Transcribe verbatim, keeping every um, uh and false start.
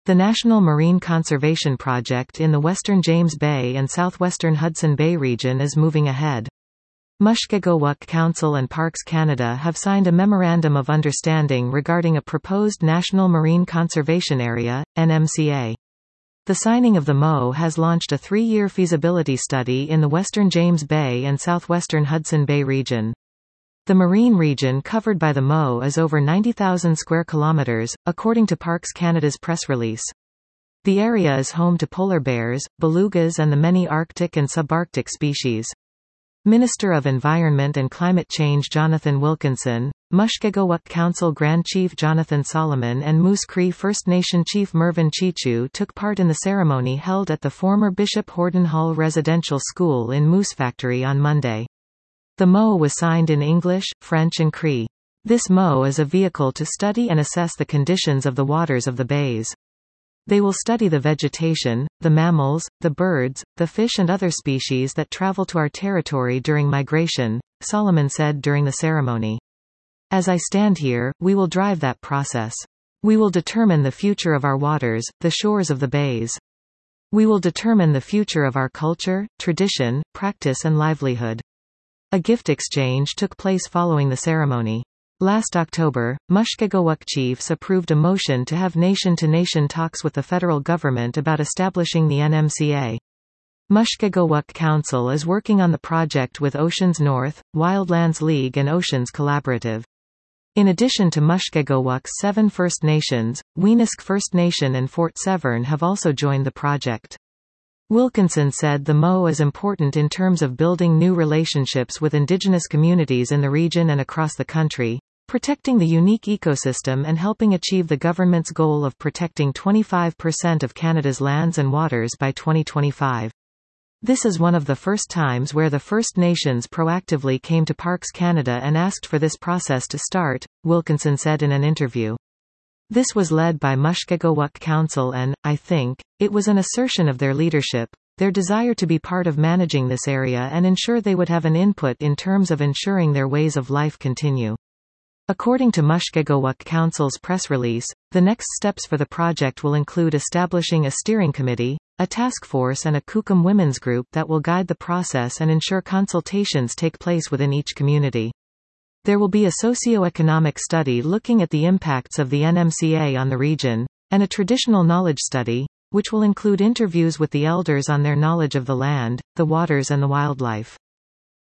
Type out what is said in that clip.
The National Marine Conservation Project in the western James Bay and southwestern Hudson Bay region is moving ahead. Mushkegowuk Council and Parks Canada have signed a Memorandum of Understanding regarding a proposed National Marine Conservation Area, N M C A. The signing of the M O has launched a three-year feasibility study in the western James Bay and southwestern Hudson Bay region. The marine region covered by the M O is over ninety thousand square kilometers, according to Parks Canada's press release. The area is home to polar bears, belugas and the many Arctic and subarctic species. Minister of Environment and Climate Change Jonathan Wilkinson, Mushkegowuk Council Grand Chief Jonathan Solomon and Moose Cree First Nation Chief Mervyn Chichu took part in the ceremony held at the former Bishop Horden Hall Residential School in Moose Factory on Monday. The M O was signed in English, French and Cree. This M O is a vehicle to study and assess the conditions of the waters of the bays. They will study the vegetation, the mammals, the birds, the fish and other species that travel to our territory during migration, Solomon said during the ceremony. As I stand here, we will drive that process. We will determine the future of our waters, the shores of the bays. We will determine the future of our culture, tradition, practice and livelihood. A gift exchange took place following the ceremony. Last October, Mushkegowuk chiefs approved a motion to have nation-to-nation talks with the federal government about establishing the N M C A. Mushkegowuk Council is working on the project with Oceans North, Wildlands League and Oceans Collaborative. In addition to Mushkegowuk's seven First Nations, Weenusk First Nation and Fort Severn have also joined the project. Wilkinson said the M O is important in terms of building new relationships with Indigenous communities in the region and across the country, protecting the unique ecosystem and helping achieve the government's goal of protecting twenty-five percent of Canada's lands and waters by twenty twenty-five. This is one of the first times where the First Nations proactively came to Parks Canada and asked for this process to start, Wilkinson said in an interview. This was led by Mushkegowuk Council and, I think, it was an assertion of their leadership, their desire to be part of managing this area and ensure they would have an input in terms of ensuring their ways of life continue. According to Mushkegowuk Council's press release, the next steps for the project will include establishing a steering committee, a task force and a Kukum women's group that will guide the process and ensure consultations take place within each community. There will be a socio-economic study looking at the impacts of the N M C A on the region, and a traditional knowledge study, which will include interviews with the elders on their knowledge of the land, the waters and the wildlife.